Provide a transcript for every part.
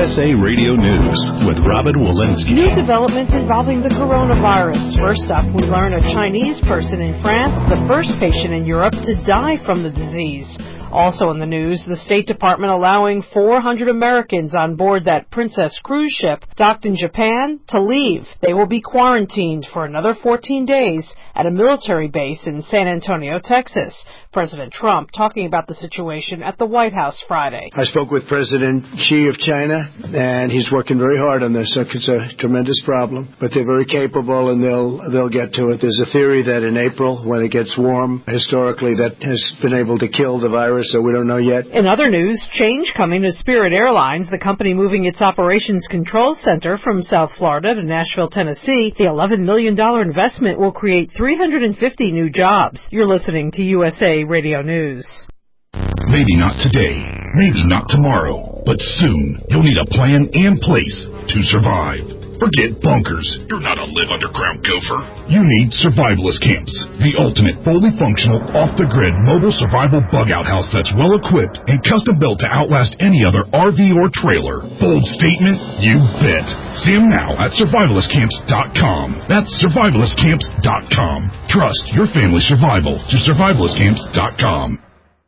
USA Radio News with Robin Walensky. New developments involving the coronavirus. First up, we learn a Chinese person in France, the first patient in Europe to die from the disease. Also in the news, the State Department allowing 400 Americans on board that Princess cruise ship docked in Japan to leave. They will be quarantined for another 14 days at a military base in San Antonio, Texas. President Trump talking about the situation at the White House Friday. I spoke with President Xi of China, and he's working very hard on this. It's a tremendous problem, but they're very capable, and they'll get to it. There's a theory that in April, when it gets warm, historically that has been able to kill the virus, so we don't know yet. In other news, change coming to Spirit Airlines, the company moving its operations control center from South Florida to Nashville, Tennessee. The $11 million investment will create 350 new jobs. You're listening to USA Radio News. Maybe not today, maybe not tomorrow, but soon you'll need a plan and place to survive. Forget bunkers. You're not a live underground gopher. You need Survivalist Camps, the ultimate fully functional, off-the-grid mobile survival bug-out house that's well-equipped and custom-built to outlast any other RV or trailer. Bold statement? You bet. See them now at survivalistcamps.com. That's survivalistcamps.com. Trust your family's survival to survivalistcamps.com.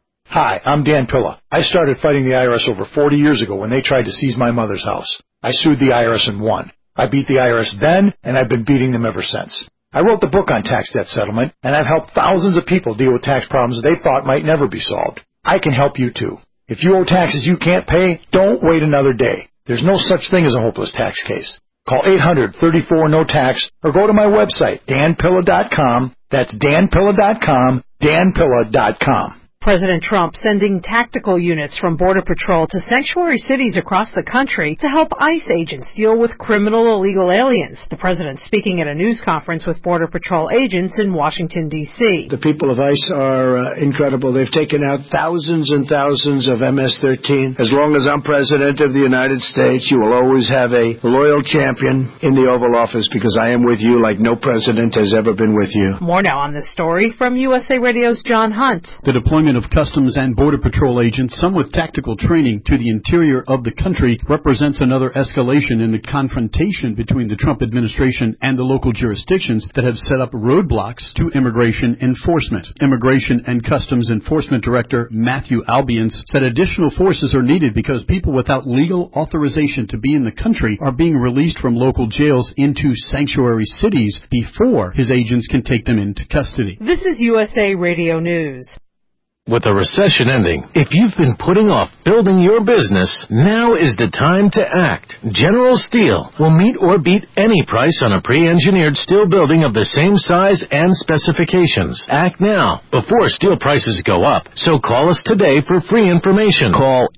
Hi, I'm Dan Pilla. I started fighting the IRS over 40 years ago when they tried to seize my mother's house. I sued the IRS and won. I beat the IRS then, and I've been beating them ever since. I wrote the book on tax debt settlement, and I've helped thousands of people deal with tax problems they thought might never be solved. I can help you too. If you owe taxes you can't pay, don't wait another day. There's no such thing as a hopeless tax case. Call 800-34-NO-TAX or go to my website, danpilla.com. That's danpilla.com, danpilla.com. President Trump sending tactical units from Border Patrol to sanctuary cities across the country to help ICE agents deal with criminal illegal aliens. The president speaking at a news conference with Border Patrol agents in Washington, D.C. The people of ICE are incredible. They've taken out thousands and thousands of MS-13. As long as I'm president of the United States, you will always have a loyal champion in the Oval Office because I am with you like no president has ever been with you. More now on this story from USA Radio's John Hunt. The deployment of Customs and Border Patrol agents, some with tactical training, to the interior of the country represents another escalation in the confrontation between the Trump administration and the local jurisdictions that have set up roadblocks to immigration enforcement. Immigration and Customs Enforcement Director Matthew Albions said additional forces are needed because people without legal authorization to be in the country are being released from local jails into sanctuary cities before his agents can take them into custody. This is USA Radio News. With the recession ending, if you've been putting off building your business, now is the time to act. General Steel will meet or beat any price on a pre-engineered steel building of the same size and specifications. Act now, before steel prices go up. So call us today for free information. Call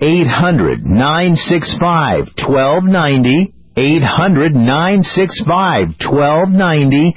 800-965-1290. 800-965-1290,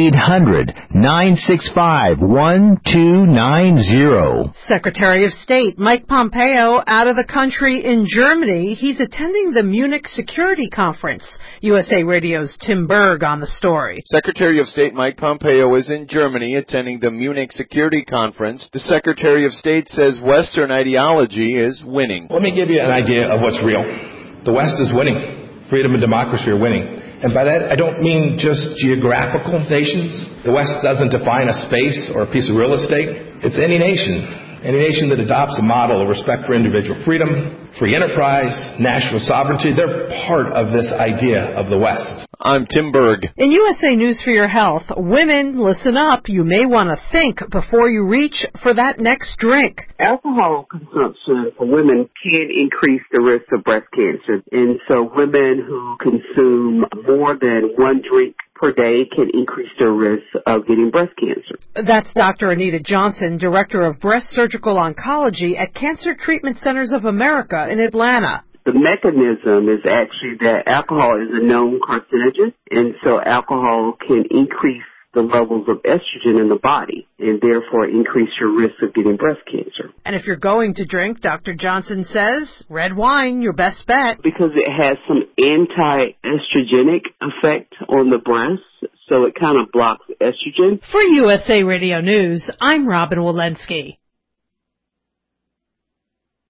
800-965-1290. Secretary of State Mike Pompeo out of the country in Germany. He's attending the Munich Security Conference. USA Radio's Tim Berg on the story. Secretary of State Mike Pompeo is in Germany attending the Munich Security Conference. The Secretary of State says Western ideology is winning. Let me give you an idea of what's real. The West is winning. Freedom and democracy are winning. And by that, I don't mean just geographical nations. The West doesn't define a space or a piece of real estate. It's any nation that adopts a model of respect for individual freedom, free enterprise, national sovereignty. They're part of this idea of the West. I'm Tim Berg. In USA News for Your Health, women, listen up. You may want to think before you reach for that next drink. Alcohol consumption for women can increase the risk of breast cancer. And so women who consume more than one drink per day can increase their risk of getting breast cancer. That's Dr. Anita Johnson, Director of Breast Surgical Oncology at Cancer Treatment Centers of America in Atlanta. The mechanism is actually that alcohol is a known carcinogen, and so alcohol can increase the levels of estrogen in the body and therefore increase your risk of getting breast cancer. And if you're going to drink, Dr. Johnson says, red wine, your best bet. Because it has some anti-estrogenic effect on the breast, so it kind of blocks estrogen. For USA Radio News, I'm Robin Walensky.